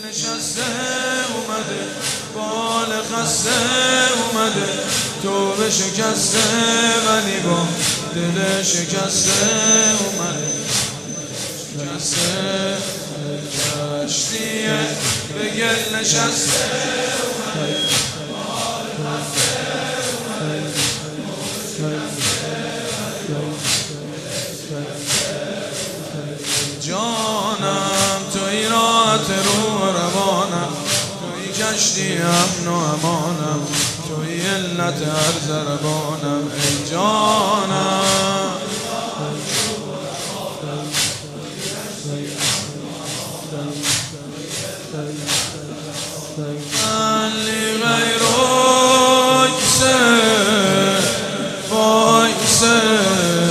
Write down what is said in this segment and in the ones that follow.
نشسته اومده بال خسته اومده تو به شکسته ولی با دل شکسته اومده شکسته کشتیه به گل نشسته اومده بال خسته جانم توی راحت رو روانم توی کشتی امن و امانم توی علت هر ضربانم ای جانم علی غیرک وایسه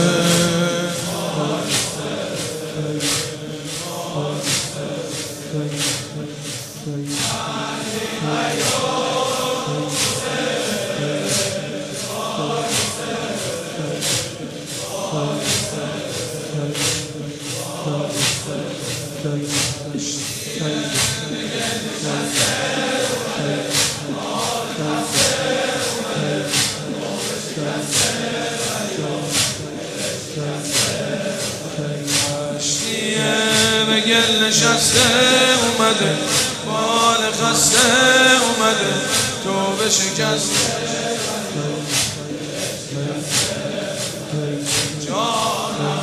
به گل نشسته اومده بال خسته اومده تو به شکسته جانم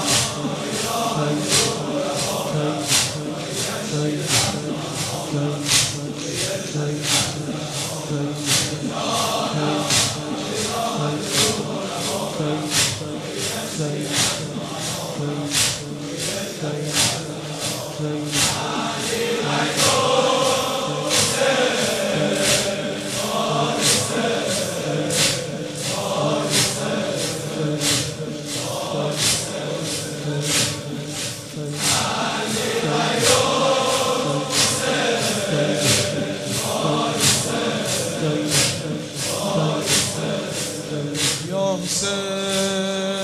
یا حسین